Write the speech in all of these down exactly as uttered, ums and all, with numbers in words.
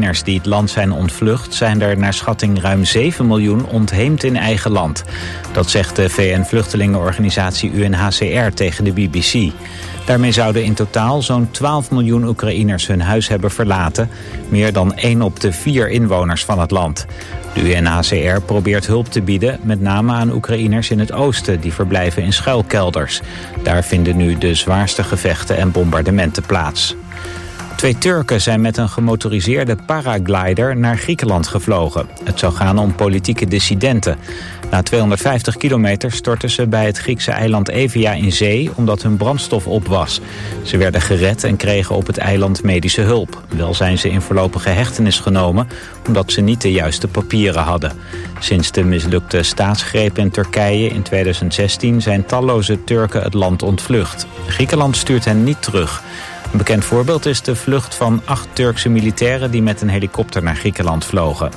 Oekraïners die het land zijn ontvlucht zijn er naar schatting ruim zeven miljoen ontheemd in eigen land. Dat zegt de V N-vluchtelingenorganisatie U N H C R tegen de B B C. Daarmee zouden in totaal zo'n twaalf miljoen Oekraïners hun huis hebben verlaten, meer dan één op de vier inwoners van het land. De U N H C R probeert hulp te bieden, met name aan Oekraïners in het oosten die verblijven in schuilkelders. Daar vinden nu de zwaarste gevechten en bombardementen plaats. Twee Turken zijn met een gemotoriseerde paraglider naar Griekenland gevlogen. Het zou gaan om politieke dissidenten. Na tweehonderdvijftig kilometer stortten ze bij het Griekse eiland Evia in zee omdat hun brandstof op was. Ze werden gered en kregen op het eiland medische hulp. Wel zijn ze in voorlopige hechtenis genomen omdat ze niet de juiste papieren hadden. Sinds de mislukte staatsgreep in Turkije in tweeduizend zestien zijn talloze Turken het land ontvlucht. Griekenland stuurt hen niet terug. Een bekend voorbeeld is de vlucht van acht Turkse militairen die met een helikopter naar Griekenland vlogen.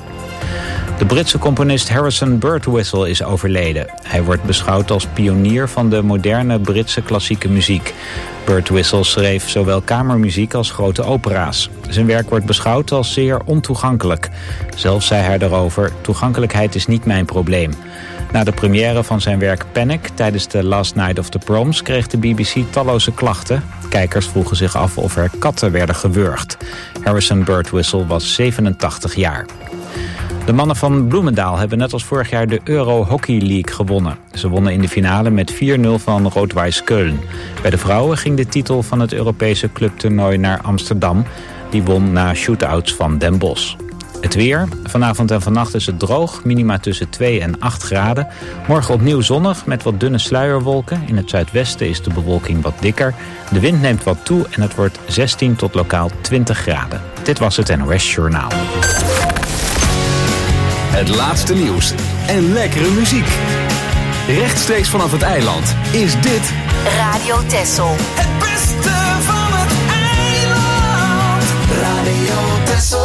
De Britse componist Harrison Birtwistle is overleden. Hij wordt beschouwd als pionier van de moderne Britse klassieke muziek. Birtwistle schreef zowel kamermuziek als grote opera's. Zijn werk wordt beschouwd als zeer ontoegankelijk. Zelf zei hij daarover: toegankelijkheid is niet mijn probleem. Na de première van zijn werk Panic tijdens de Last Night of the Proms kreeg de B B C talloze klachten. Kijkers vroegen zich af of er katten werden gewurgd. Harrison Birtwistle was zevenentachtig jaar. De mannen van Bloemendaal hebben net als vorig jaar de Euro Hockey League gewonnen. Ze wonnen in de finale met vier nul van Rood-Wijs Köln. Bij de vrouwen ging de titel van het Europese clubtoernooi naar Amsterdam. Die won na shootouts van Den Bosch. Het weer. Vanavond en vannacht is het droog. Minima tussen twee en acht graden. Morgen opnieuw zonnig met wat dunne sluierwolken. In het zuidwesten is de bewolking wat dikker. De wind neemt wat toe en het wordt zestien tot lokaal twintig graden. Dit was het N O S Journaal. Het laatste nieuws en lekkere muziek. Rechtstreeks vanaf het eiland is dit Radio Texel. Het beste van het eiland. Radio Texel.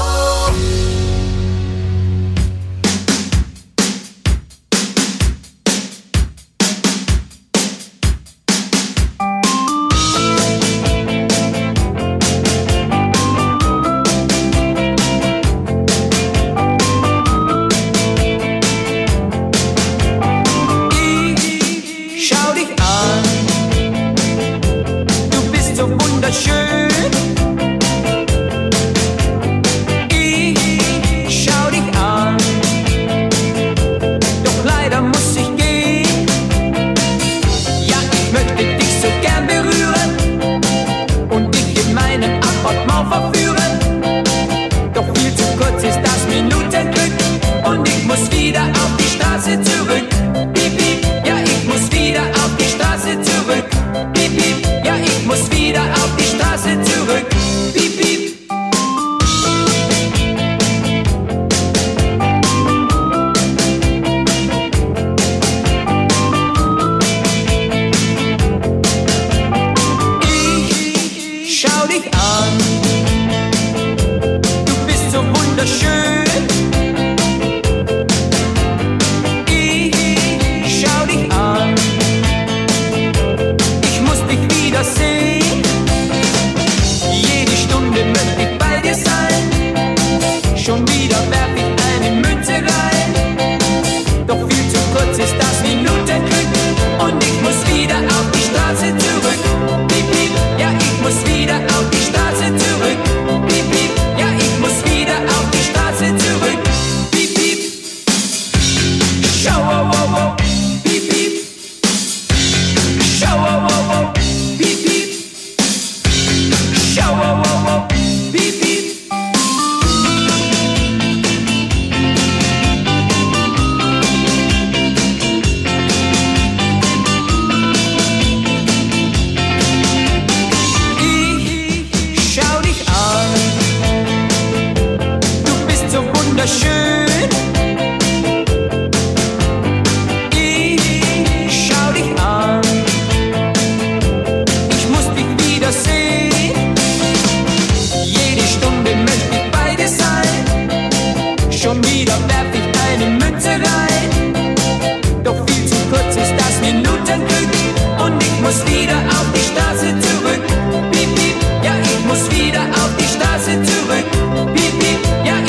Ja, ich muss wieder auf die Straße zurück. Piep, piep, ja,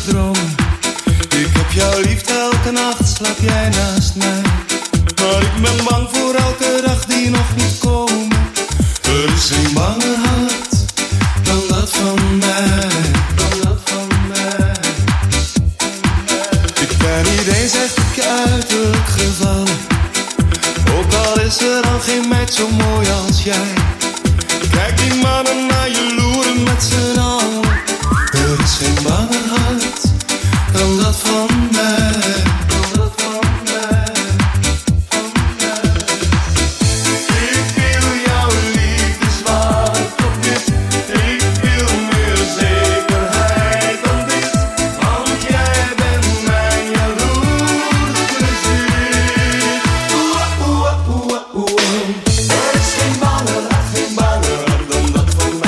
dromen. Ik heb jouw liefde elke nacht, slaap jij naast mij. Maar ik ben bang voor elke dag die nog niet komt. Er is geen banger hart dan dat van mij, dan dat van mij. Ik ben niet eens echt op je uiterlijk gevallen. Ook al is er dan geen meid zo mooi als jij. Kijk die mannen naar je loeren met z'n allen. Er is geen banger hart dan dat van mij, dan dat van mij, van mij. Ik wil jouw liefde zwart op wit. Ik wil meer zekerheid dan dit. Want jij bent mijn jaloers gezicht. Oeh, oeh, oeh, oeh. Er is geen banger hart, geen banger hart dan dat van mij.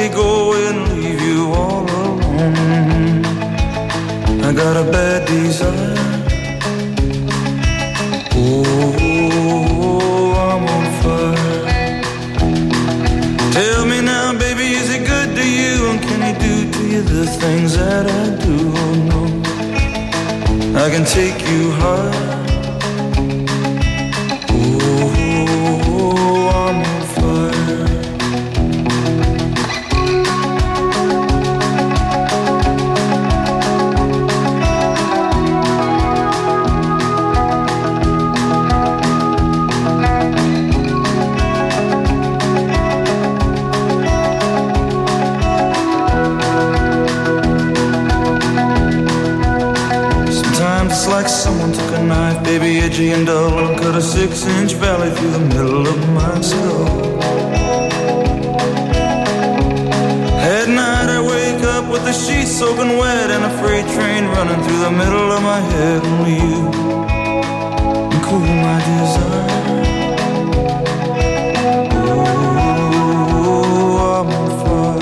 me go and leave you all alone. I got a bad desire. Oh, I'm on fire. Tell me now, baby, is it good to you? And can he do to you the things that I do? Oh no, I can take you high. Baby, edgy and dull, and cut a six-inch valley through the middle of my skull. At night I wake up with the sheets soaking wet and a freight train running through the middle of my head. Only you can cool my desire. Oh, I'm on fire.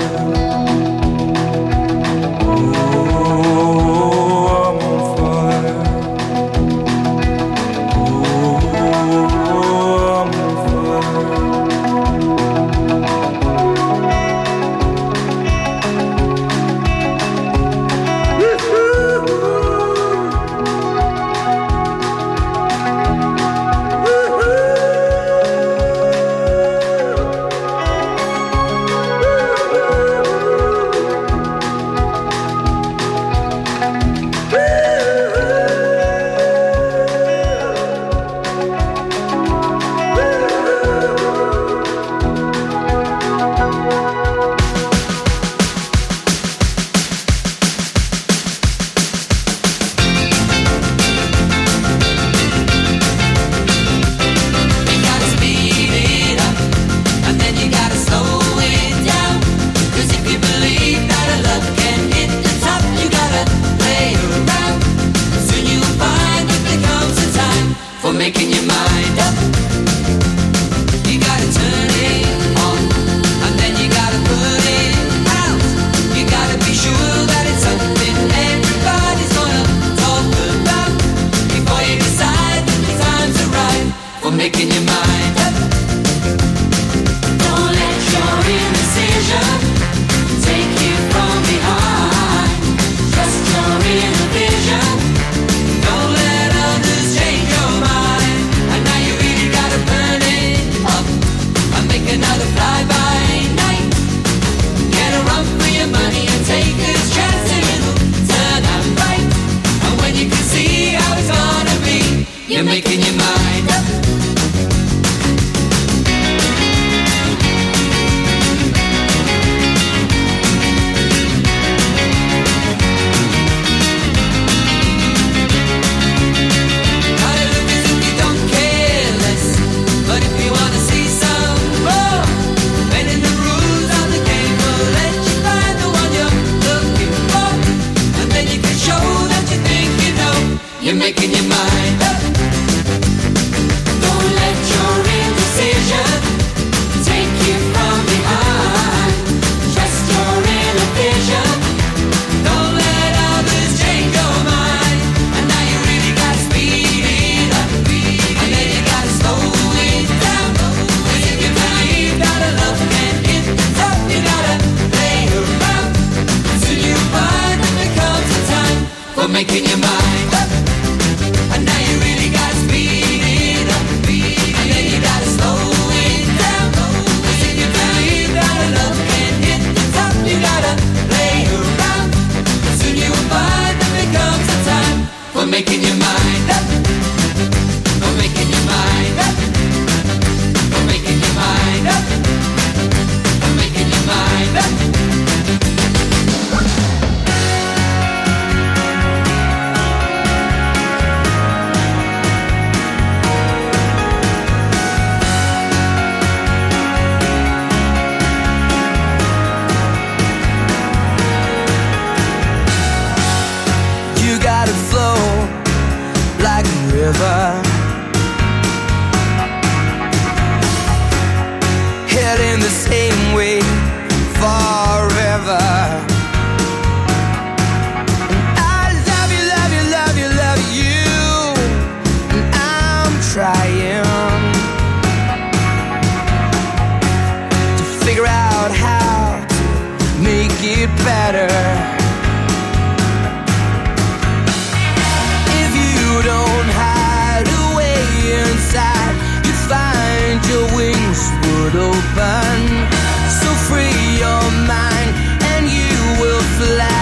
better. If you don't hide away inside, you find your wings would open. So free your mind and you will fly.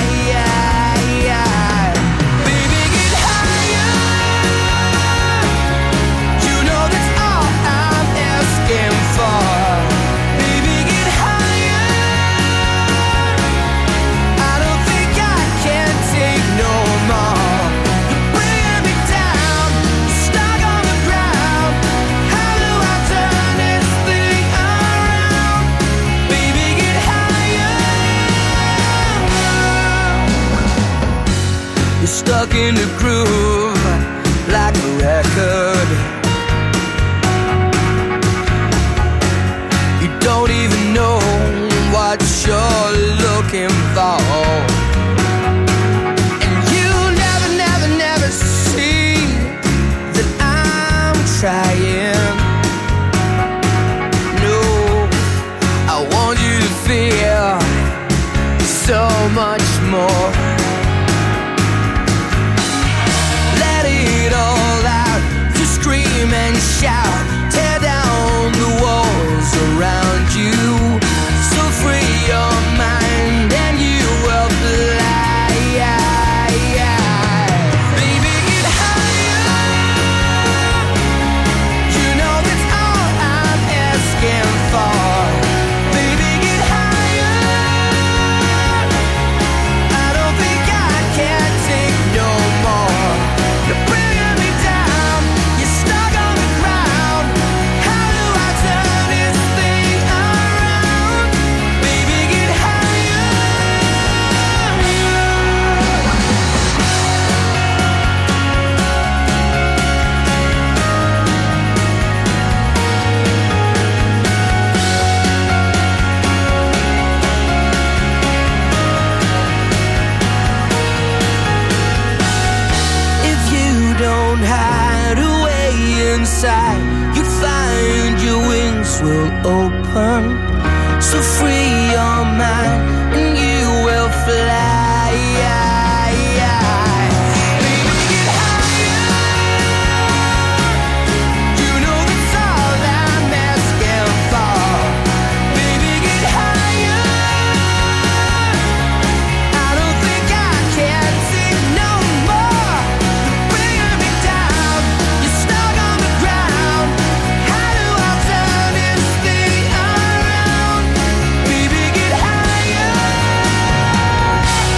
Stuck in the groove like a record. You don't even know what you're looking for, and you never, never, never see that I'm trying. No, I want you to feel so much more. Scream and shout, tear down the walls around you. So free your mind and you will fly. Baby, get higher. You know that's all I'm asking for. Baby, get higher. I don't think I can take no more. You're bringing me down. Stuck on the ground. How do I turn this thing around? Baby, get higher. If you don't hide away inside, you find your wings will open. So free your mind and you will fly. Baby, get higher. You know that's all I'm asking for. Baby, get higher. I don't think I can take no more. You're bringing me down. You're stuck on the ground. How do I turn this thing around? Baby, get higher.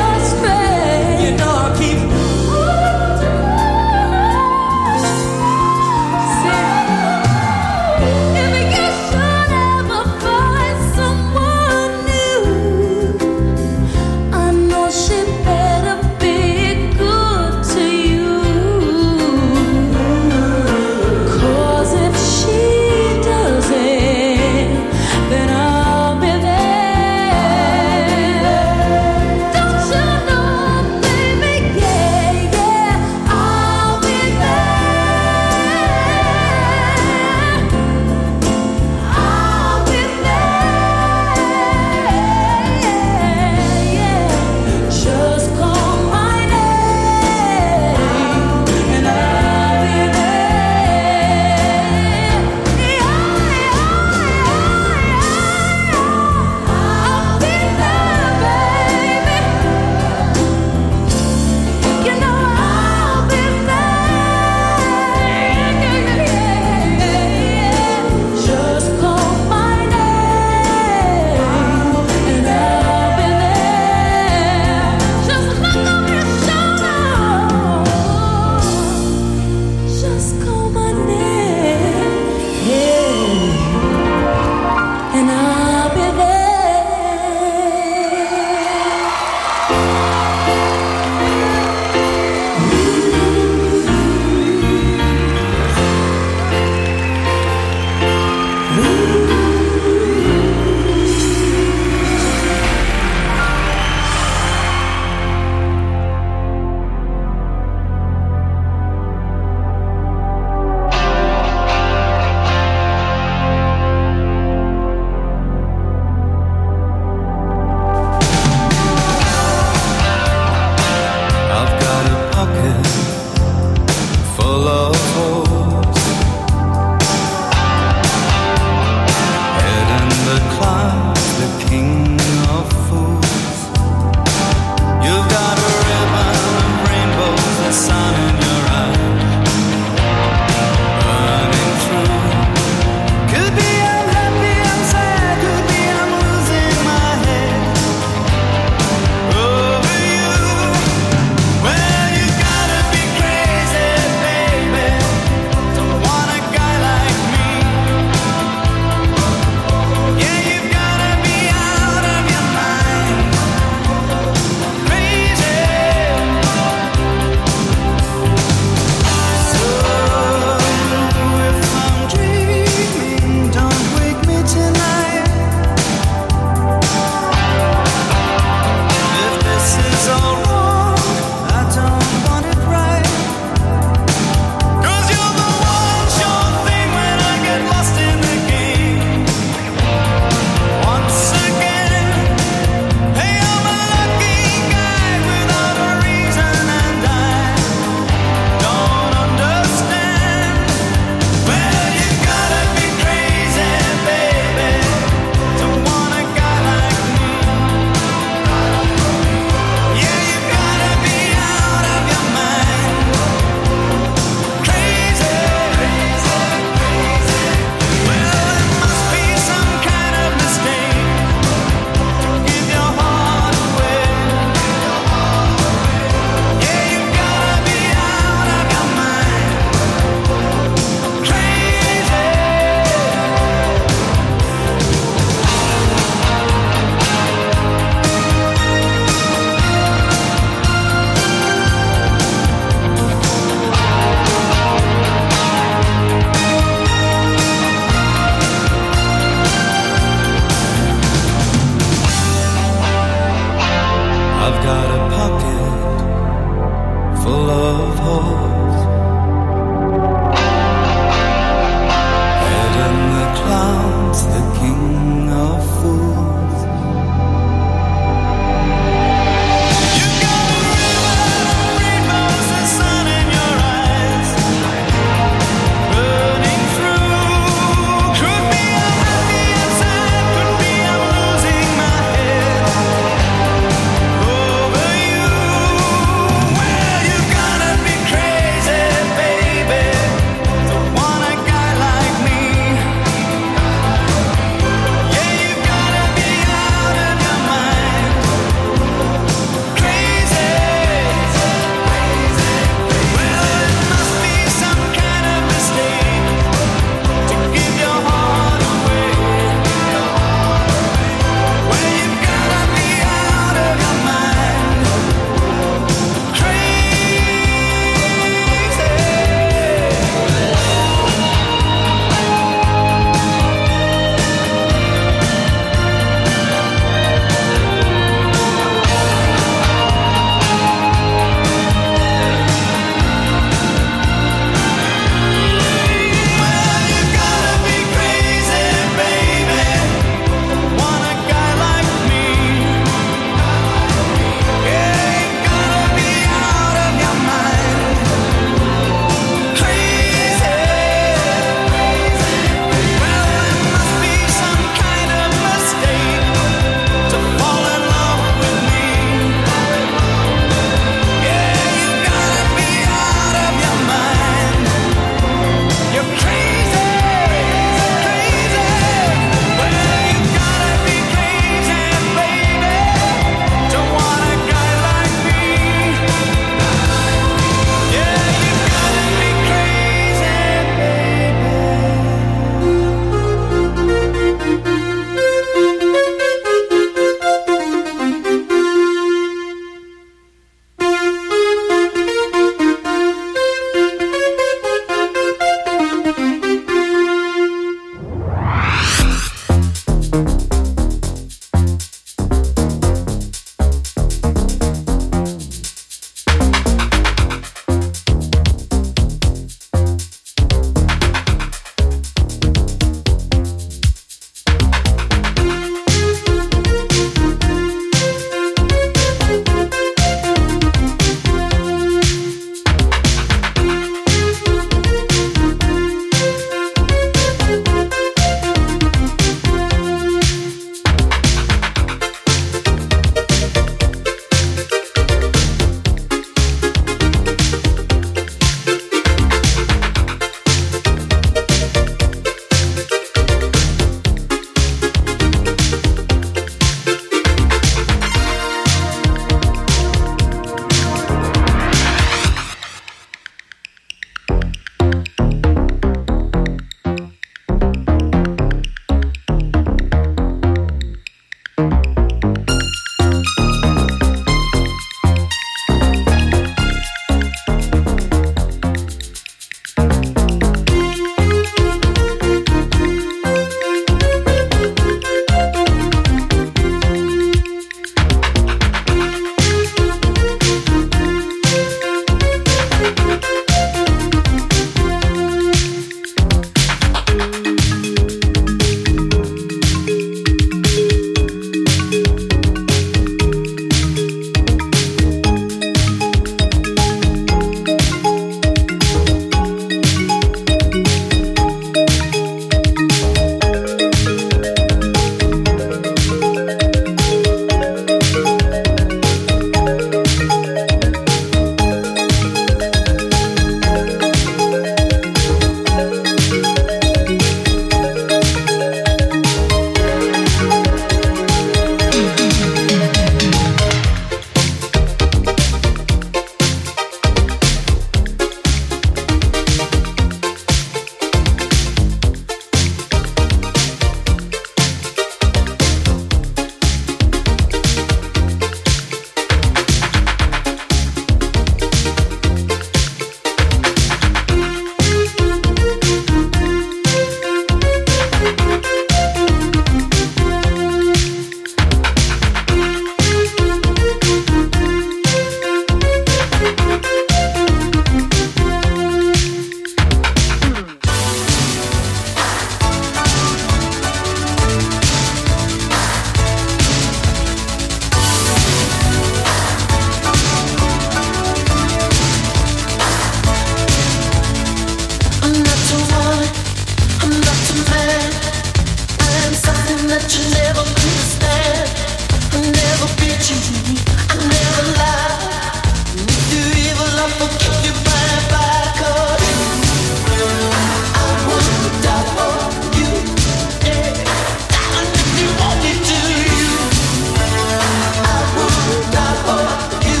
that you never understand. I never beat you, I never lie. Do evil, I forgive you by and by. 'Cause I would die for you, yeah. Darling, if you want me to, you, I would die for you.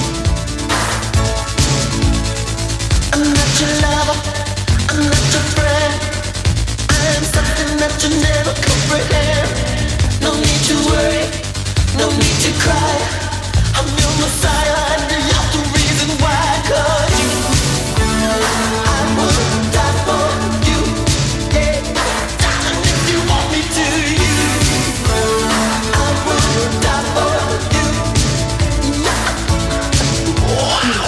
I'm not your lover, I'm not your friend. I am something that you never comprehend. No need to worry, no need to cry. I'm your Messiah and you're the reason why. 'Cause you, I would die for you, yeah. Darling, if you want me to, you, I would die for you, yeah. Wow.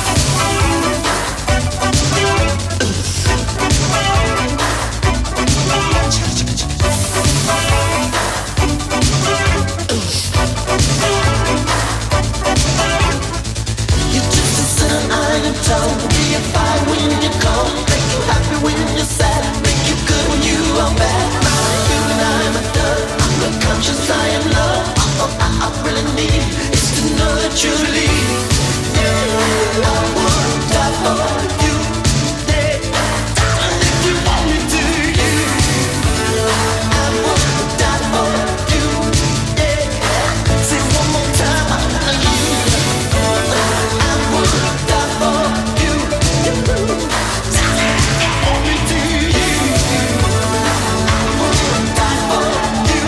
You're just a son, I am told. Be a fire when you're cold. Make you happy when you're sad. Make you good when you are bad. I'm human, I am a dove. I'm unconscious, I am love. All I, I really need is to know that you believe. Yeah, I would die for you. Yeah, darling, if you want me to, you, I would die for you. Yeah, say one more time, I love you. I would die for you. Darling, if you want me to, you, I would die for you.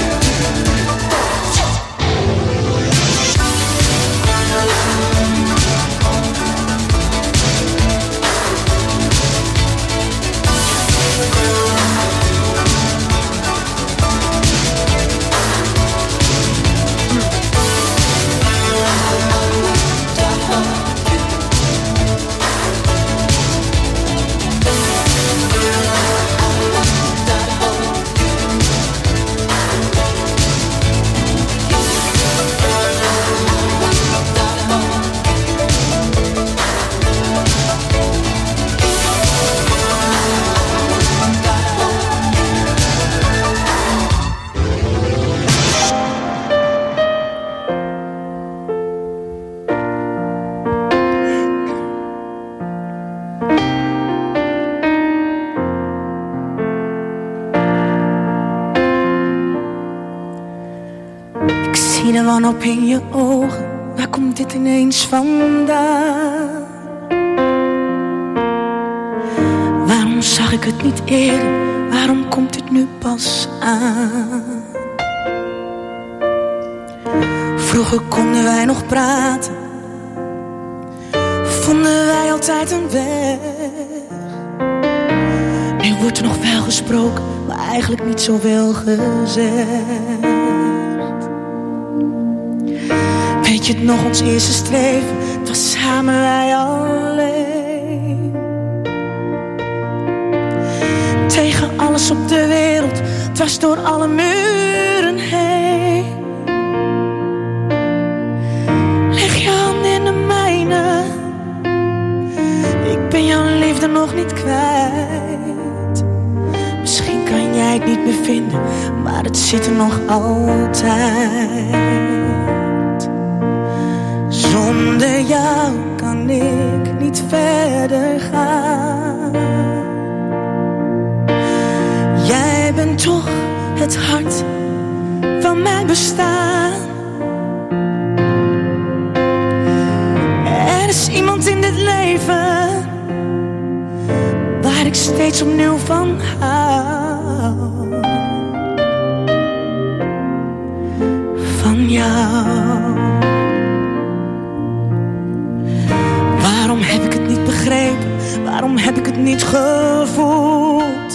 Ik zie de wanhoop in je ogen. Waar komt dit ineens vandaan? Waarom zag ik het niet eerder? Waarom komt het nu pas aan? Vroeger konden wij nog praten. Vonden wij altijd een weg. Nu wordt er nog wel gesproken, maar eigenlijk niet zoveel gezegd. Weet je het nog, ons eerste streven? Het was samen wij alleen. Tegen alles op de wereld, het was door alle muren heen. Leg je hand in de mijne. Ik ben jouw liefde nog niet kwijt. Misschien kan jij het niet meer vinden, maar het zit er nog altijd. Zonder jou kan ik niet verder gaan. Jij bent toch het hart van mijn bestaan. Er is iemand in dit leven waar ik steeds opnieuw van hou. Van jou. Waarom heb ik het niet begrepen? Waarom heb ik het niet gevoeld?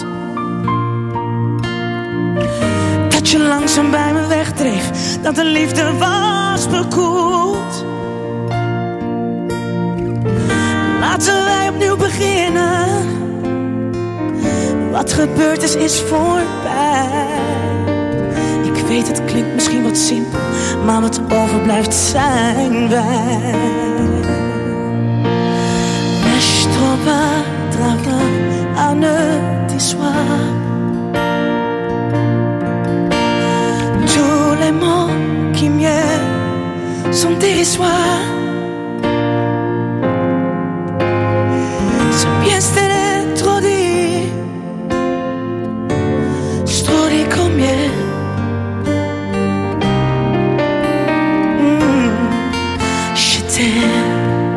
Dat je langzaam bij me wegdreef, dat de liefde was bekoeld. Laten wij opnieuw beginnen. Wat gebeurd is, is voorbij. Ik weet, het klinkt misschien wat simpel, maar wat overblijft zijn wij. Travail à ne t'y soir. sont dérisoires. Se pienstere trop di, trop di combien. Mm, je t'aime.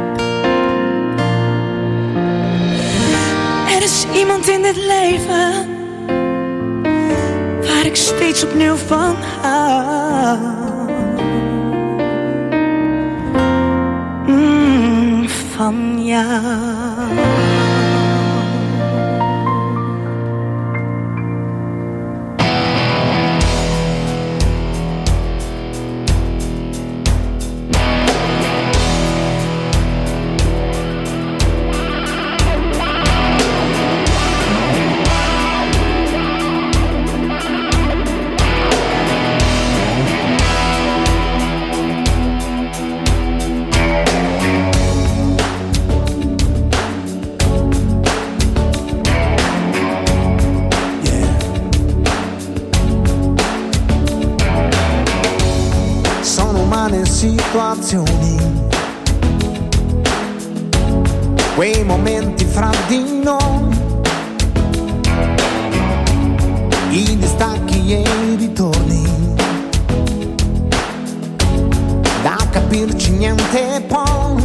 Er is iemand in dit leven waar ik steeds opnieuw van hou. Mm, van jou. Situazioni, quei momenti fra di noi, i distacchi e i ritorni, da capirci niente poi,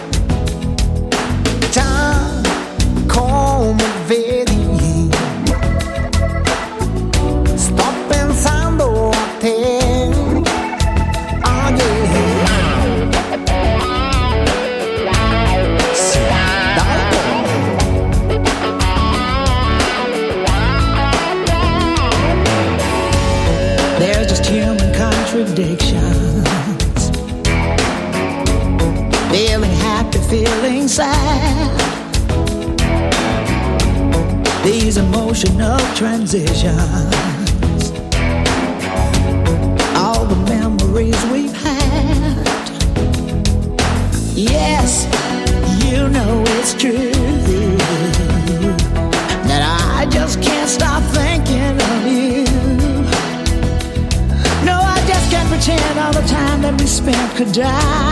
già come vedi, sto pensando a te. Contradictions, feeling happy, feeling sad, these emotional transitions, all the memories we've had. Yes, you know it's true that I just can't stop thinking of you. Can't pretend all the time that we spent could die.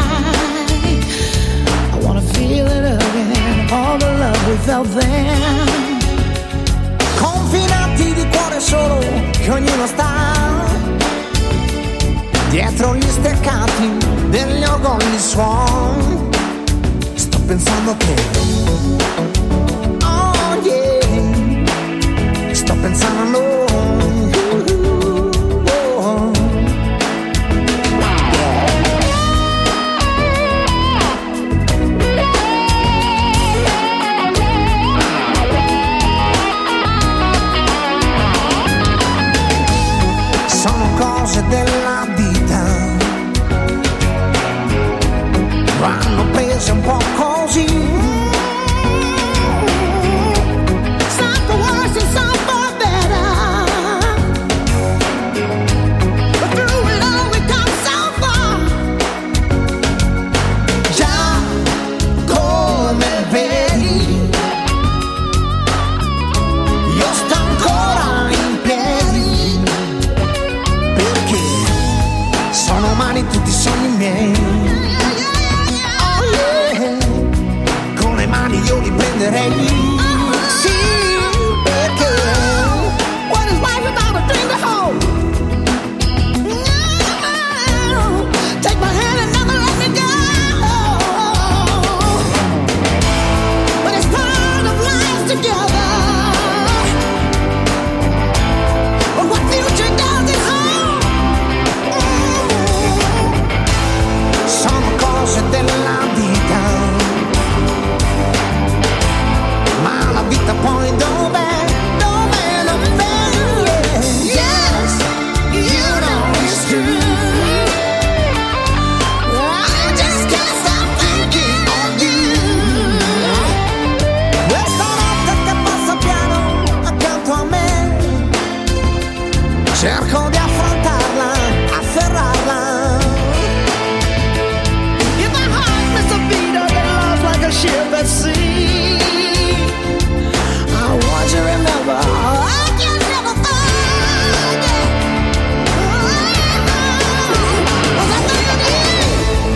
I wanna feel it again, all the love we felt then. Confinati di cuore solo, che ognuno sta dietro gli steccati degli orgogli suon. Sto pensando a te, oh yeah, sto pensando a noi. Della vita vanno prese un po' così. Some for worse and some for better, but through it all we come so far. Già come vedi, io sto ancora in piedi, sono umani tutti i sogni miei. Oh yeah, con le mani io li prenderei. Sì, perché what is life without a dream to hold? No, take my hand and never let me go. But it's part of life together. But what future does it hold? Sono cose della vita, ma la vita poi dov'è, dov'è, dov'è? Yes, you know it's true. I just can't stop thinking of you. Questa notte che passa piano accanto a me, cerco di affrontarla, afferrarla. A ship at sea, I want you to remember I can never forget. Was I thinking of you?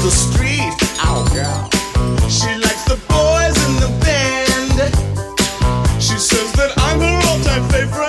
the street. Oh, girl. She likes the boys in the band. She says that I'm her all-time favorite.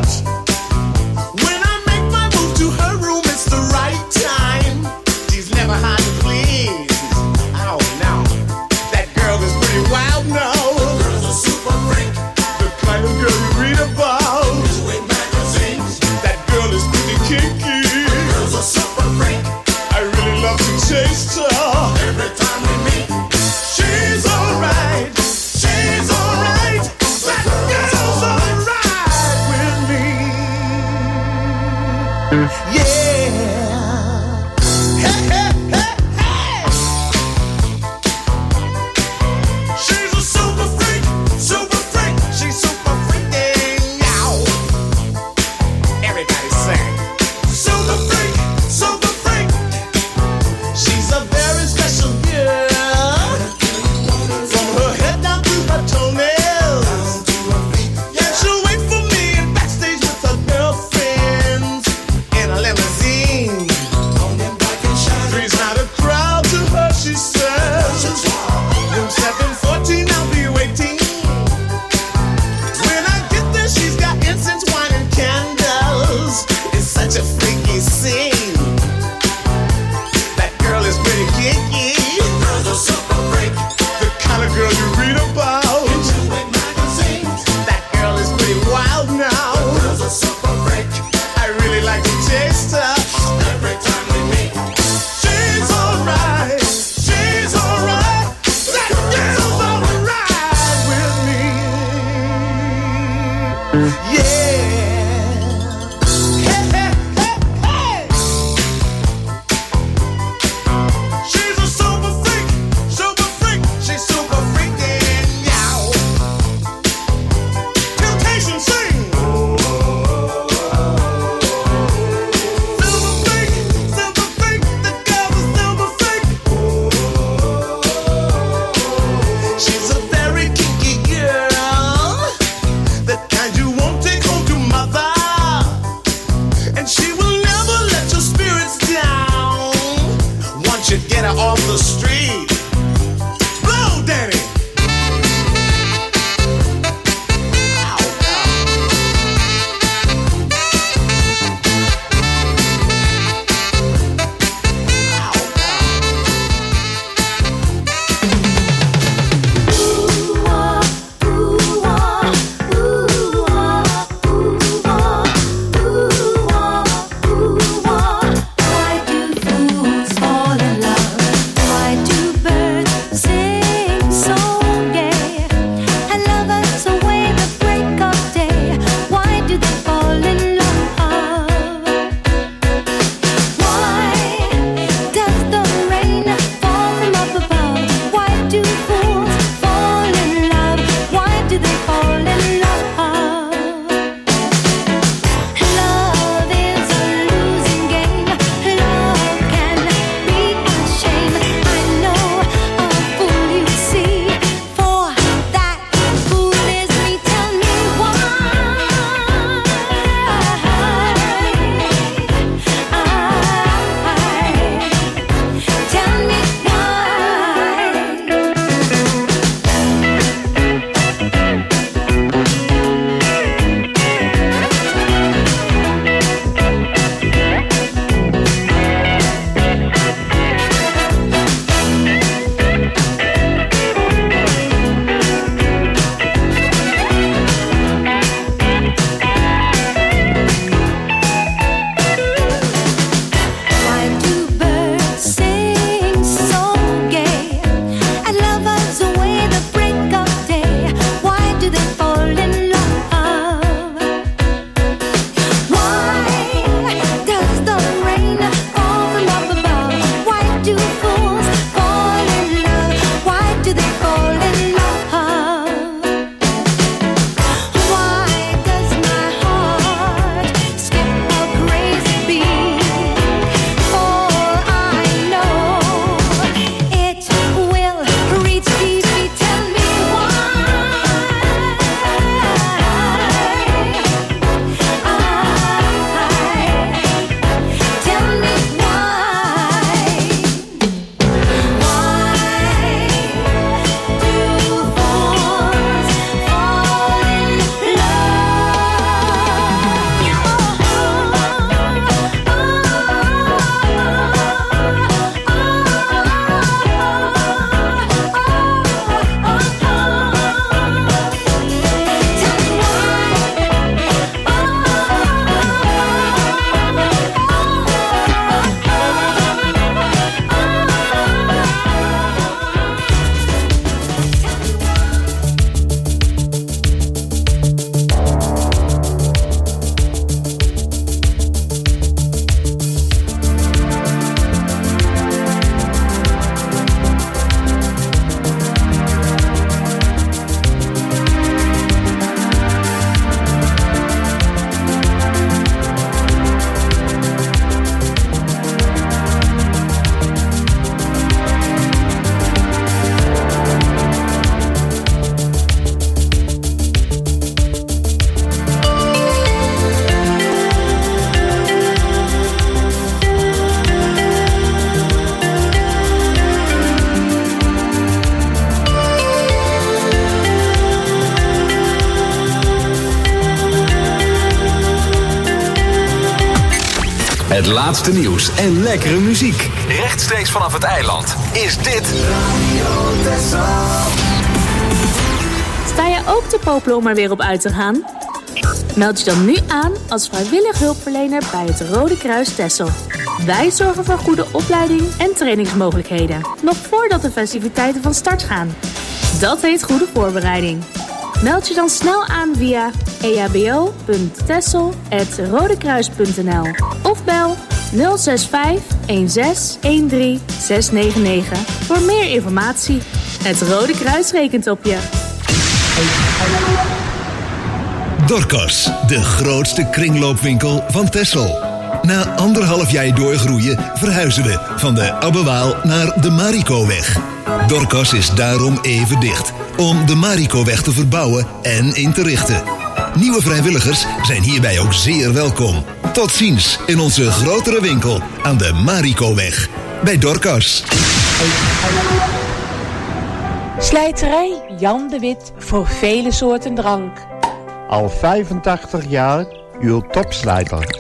When I make my move to her room, it's the right time. She's never hard to please. Oh, no. That girl is pretty wild now. The girl's a super freak. The kind of girl you read about. Newsweek magazines. That girl is pretty kinky. The girl's a super freak. I really love to taste her. Every time we meet, she's alright. She's alright. That girl's alright with me. Yeah. Hey, hey, hey, hey. She's a super freak. Super freak. She's super freaking out. Everybody sing. Super freak. Super freak. She's a very special girl. From her head down to her toenails. Yeah, she'll wait for me in backstage with her girlfriends in a limousine. Three's not a crowd to her, she says. Room seven fourteen, I'll be waiting. When I get there, she's got incense, wine, and candles. It's such a freaky scene. That girl is pretty kinky. The girl's a super freak. The kind of girl you read about. In Newsweek magazines. That girl is pretty wild now. The girl's a super freak. I really like to taste her. Every time we meet, she's alright. She's alright. That girl's alright with me. Yeah. Hey, hey, hey, hey. She's a super freak, super freak. She's super freaking out. Temptation sing. Silver freak, silver freak. The girl's a silver freak. She's a very kinky girl. The kind you won't take home to mother. And she will never let your spirits down. Once you get her off the street. Blow, Danny. Ow, Why do fools fall in love? Why do Het laatste nieuws en lekkere muziek. Rechtstreeks vanaf het eiland is dit Radio Texel. Sta je ook te popelen om er weer op uit te gaan? Meld je dan nu aan als vrijwillig hulpverlener bij het Rode Kruis Texel. Wij zorgen voor goede opleiding en trainingsmogelijkheden, nog voordat de festiviteiten van start gaan. Dat heet goede voorbereiding. Meld je dan snel aan via e h b o punt texel apenstaartje rodekruis punt n l of bel nul zes vijf een zes een drie zes negen negen voor meer informatie. Het Rode Kruis rekent op je. Dorcas, de grootste kringloopwinkel van Texel. Na anderhalf jaar doorgroeien verhuizen we van de Abbewaal naar de Marikoweg. Dorcas is daarom even dicht, om de Marikoweg te verbouwen en in te richten. Nieuwe vrijwilligers zijn hierbij ook zeer welkom. Tot ziens in onze grotere winkel aan de Marikoweg. Bij Dorcas. Slijterij Jan de Wit voor vele soorten drank. Al vijfentachtig jaar uw topslijter.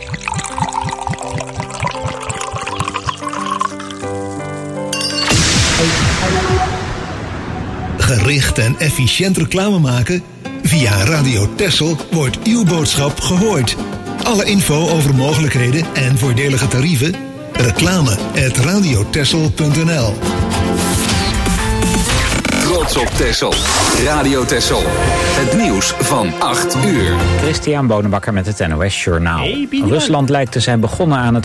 Gericht en efficiënt reclame maken? Via Radio Texel wordt uw boodschap gehoord. Alle info over mogelijkheden en voordelige tarieven? Reclame at radiotexel punt n l. Trots op Texel. Radio Texel. Het nieuws van acht uur. Christian Bonenbakker met het N O S Journaal. Rusland lijkt te zijn begonnen aan het